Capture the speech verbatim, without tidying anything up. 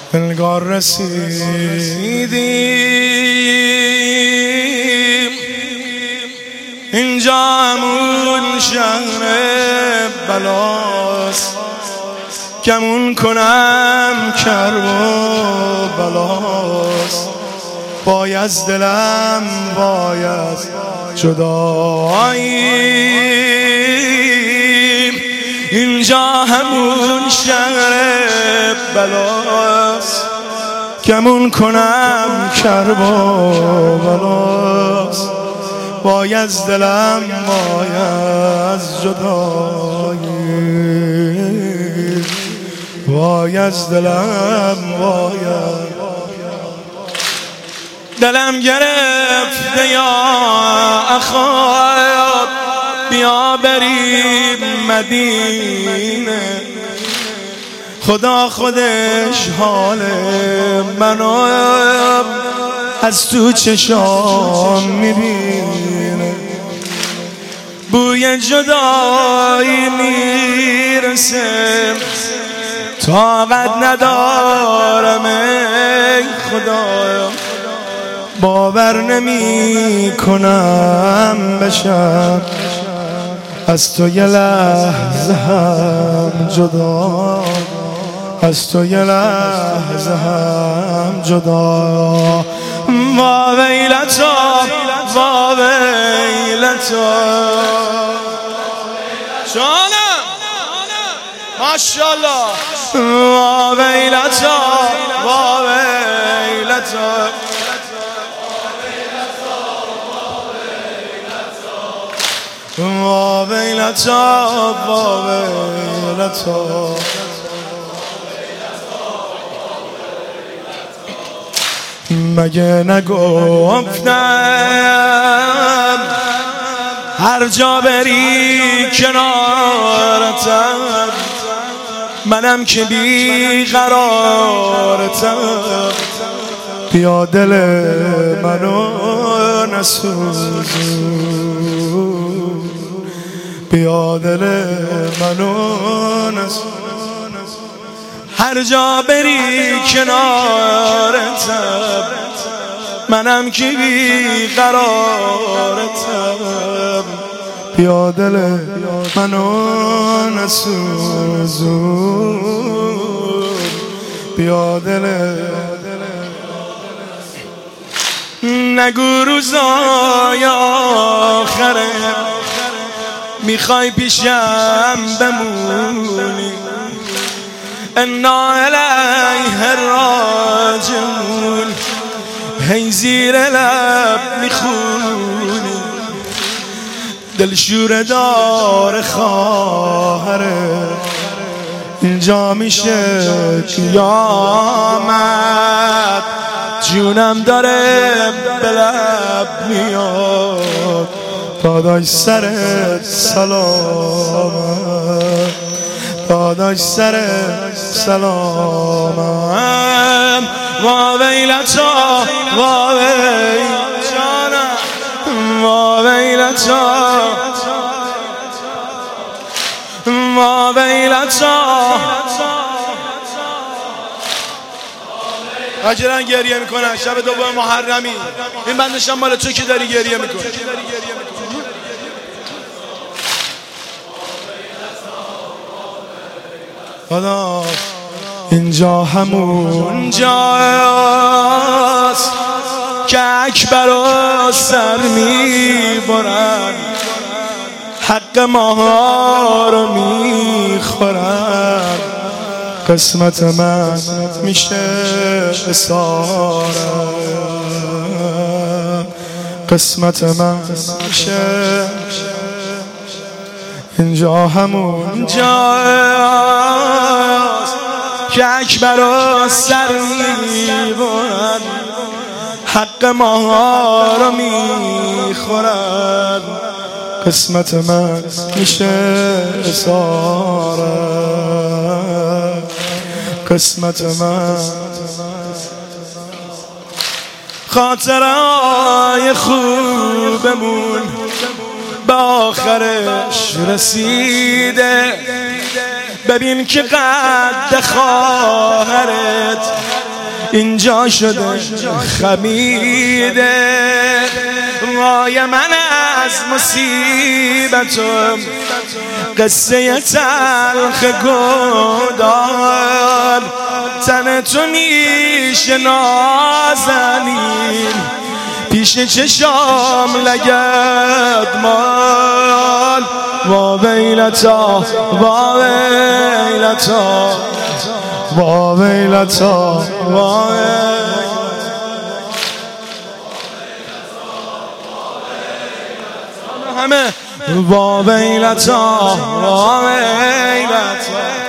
انگار رسیدیم اینجا همون شهر بلاست، کمون کنم کرب و بلاست. وای از دلم وای از جداییم، اینجا همون شهر بلاست، کمون کنم کرب و بلاست. وای از دلم وای از جداییم، وای از دلم وای از دلم گرفته یا اخوات، بیا بریم مدینه. خدا خودش حال منو از تو چشام میبینه. بوی جدایی میرسه، طاقت ندارم ای خدا، باور نمی کنم بشم از تو یه لحظه هم جدا، از تو یه لحظه هم جدا. وا ویلتا وا ویلتا جانم ماشاءالله. وا ویلتا وا ویلتا وا ویلتا وا ویلتا. مگه نگفتم هر جا بری کنارتم، منم که بی قرارتم. بیا دل منو نسوزون، بیا دل منو نسوزون. هر جا بری کنارتم، منم که بی قرارتم. بیا دل منو نسوزون، بیا دل. نگو روزای آخره میخوای پیشم بمونی، انا الیه راجعون. هی زیر لب میخونی، دلشوره دار خواهره. اینجا میشه قیامت، جونم داره به لب میاد. داداش سرت سلامت، داداش سرت سلامت. وا ویلتا وا ویلتا وا ویلتا وا ویلتا. اجران گریه میکنن شب دوم محرمی. این بندشم مال تو که داری گریه میکنی. خدا اینجا همون جاست که اکبر و سر میبرن، حق ماها رو میخورن. قسمت من میشه اسارم، قسمت من میشه. اینجا همون جاست که اکبر و سر میبرن، حق ماها رو میخورن. قسمت من میشه اسارم، قسمت من. خاطرهای خوبمون به آخرش رسیده، ببین که قد خواهرت اینجا شده خمیده وای من از مصیبتم قصه تلخ گودار تن تو نیش نازنین پیش چشام لگد مال وا ویلتا وا ویلتا وا ویلتا وا همه وا ویلتا وا ویلتا